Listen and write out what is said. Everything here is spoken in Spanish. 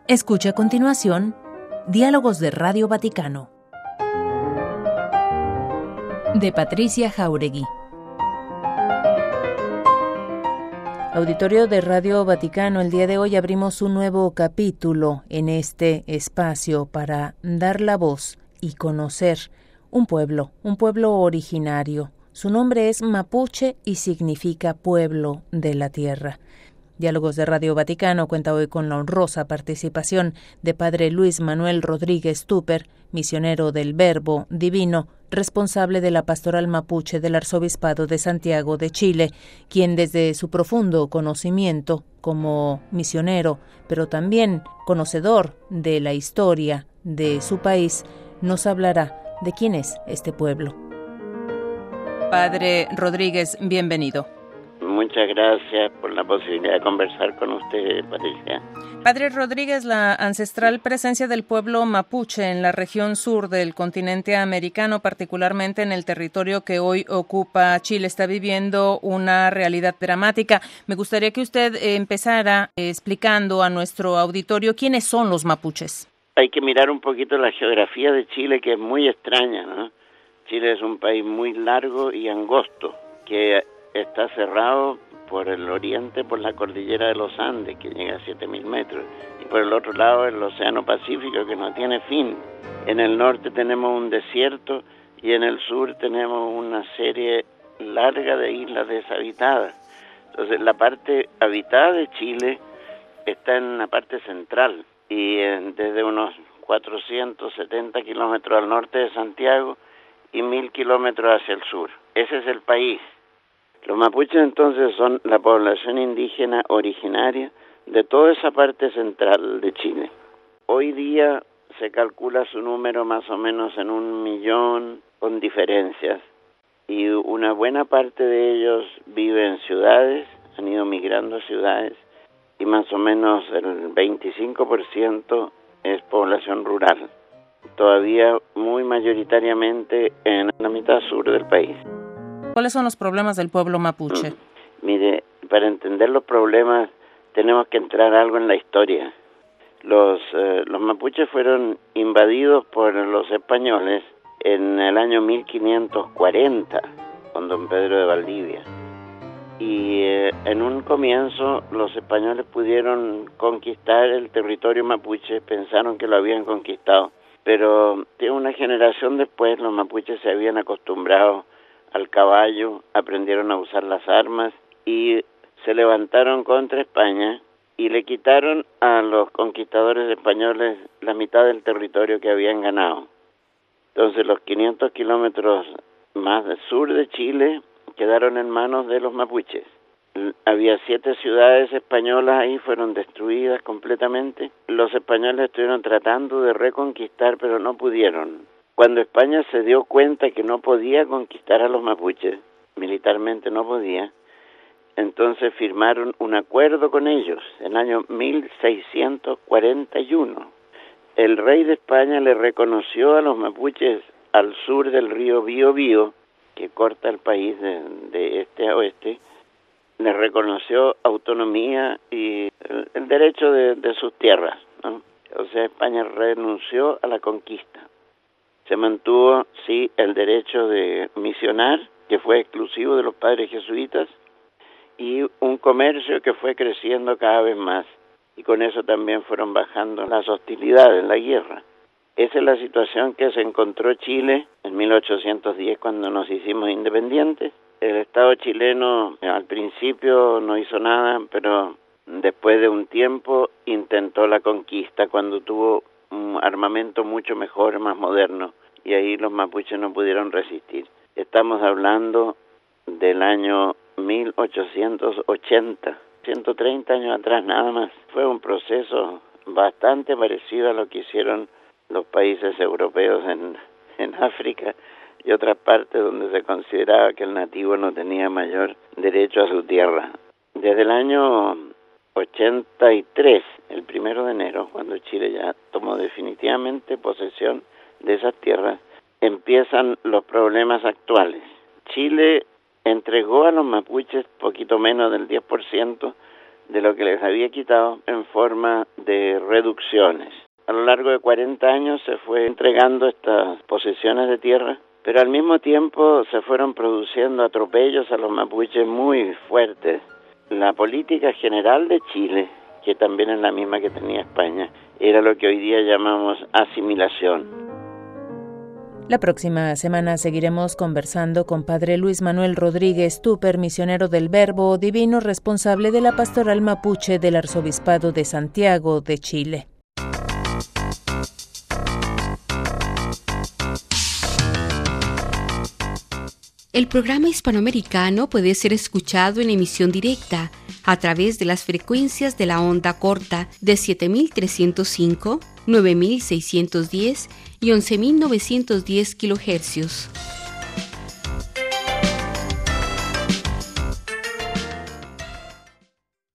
Escucha a continuación Diálogos de Radio Vaticano, de Patricia Jáuregui. Auditorio de Radio Vaticano, el día de hoy abrimos un nuevo capítulo en este espacio para dar la voz y conocer un pueblo originario. Su nombre es Mapuche y significa pueblo de la tierra. Diálogos de Radio Vaticano cuenta hoy con la honrosa participación de Padre Luis Manuel Rodríguez Tupper, misionero del Verbo Divino, responsable de la Pastoral Mapuche del Arzobispado de Santiago de Chile, quien desde su profundo conocimiento como misionero, pero también conocedor de la historia de su país, nos hablará de quién es este pueblo. Padre Rodríguez, bienvenido. Muchas gracias por la posibilidad de conversar con usted, Patricia. Padre Rodríguez, la ancestral presencia del pueblo mapuche en la región sur del continente americano, particularmente en el territorio que hoy ocupa Chile, está viviendo una realidad dramática. Me gustaría que usted empezara explicando a nuestro auditorio quiénes son los mapuches. Hay que mirar un poquito la geografía de Chile, que es muy extraña, ¿no? Chile es un país muy largo y angosto, que está cerrado por el oriente por la cordillera de los Andes, que llega a 7.000 metros, y por el otro lado el océano Pacífico, que no tiene fin. En el norte tenemos un desierto y en el sur tenemos una serie larga de islas deshabitadas. Entonces la parte habitada de Chile está en la parte central y desde unos 470 kilómetros al norte de Santiago y 1.000 kilómetros hacia el sur. Ese es el país. Los mapuches entonces son la población indígena originaria de toda esa parte central de Chile. Hoy día se calcula su número más o menos en 1 millón con diferencias, y una buena parte de ellos vive en ciudades, han ido migrando a ciudades, y más o menos el 25% es población rural, todavía muy mayoritariamente en la mitad sur del país. ¿Cuáles son los problemas del pueblo mapuche? Mire, para entender los problemas tenemos que entrar algo en la historia. Los mapuches fueron invadidos por los españoles en el año 1540, con don Pedro de Valdivia. Y en un comienzo los españoles pudieron conquistar el territorio mapuche, pensaron que lo habían conquistado, pero de una generación después los mapuches se habían acostumbrado al caballo, aprendieron a usar las armas y se levantaron contra España y le quitaron a los conquistadores españoles la mitad del territorio que habían ganado. Entonces los 500 kilómetros más del sur de Chile quedaron en manos de los mapuches. Había 7 ciudades españolas ahí, fueron destruidas completamente. Los españoles estuvieron tratando de reconquistar, pero no pudieron. Cuando España se dio cuenta que no podía conquistar a los mapuches, militarmente no podía, entonces firmaron un acuerdo con ellos en el año 1641. El rey de España le reconoció a los mapuches al sur del río Biobío, que corta el país de este a oeste, le reconoció autonomía y el derecho de sus tierras, ¿no? O sea, España renunció a la conquista. Se mantuvo, sí, el derecho de misionar, que fue exclusivo de los padres jesuitas, y un comercio que fue creciendo cada vez más. Y con eso también fueron bajando las hostilidades, la guerra. Esa es la situación que se encontró Chile en 1810, cuando nos hicimos independientes. El Estado chileno al principio no hizo nada, pero después de un tiempo intentó la conquista cuando tuvo un armamento mucho mejor, más moderno, y ahí los mapuches no pudieron resistir. Estamos hablando del año 1880, 130 años atrás nada más. Fue un proceso bastante parecido a lo que hicieron los países europeos en África y otras partes donde se consideraba que el nativo no tenía mayor derecho a su tierra. Desde el año 83, el 1 de enero, cuando Chile ya tomó definitivamente posesión de esas tierras, empiezan los problemas actuales. Chile entregó a los mapuches poquito menos del 10% de lo que les había quitado en forma de reducciones. A lo largo de 40 años se fue entregando estas posesiones de tierra, pero al mismo tiempo se fueron produciendo atropellos a los mapuches muy fuertes. La política general de Chile, que también es la misma que tenía España, era lo que hoy día llamamos asimilación. La próxima semana seguiremos conversando con Padre Luis Manuel Rodríguez Tupper, misionero del Verbo Divino, responsable de la pastoral mapuche del Arzobispado de Santiago de Chile. El programa hispanoamericano puede ser escuchado en emisión directa a través de las frecuencias de la onda corta de 7305, 9610 y 11910 kHz.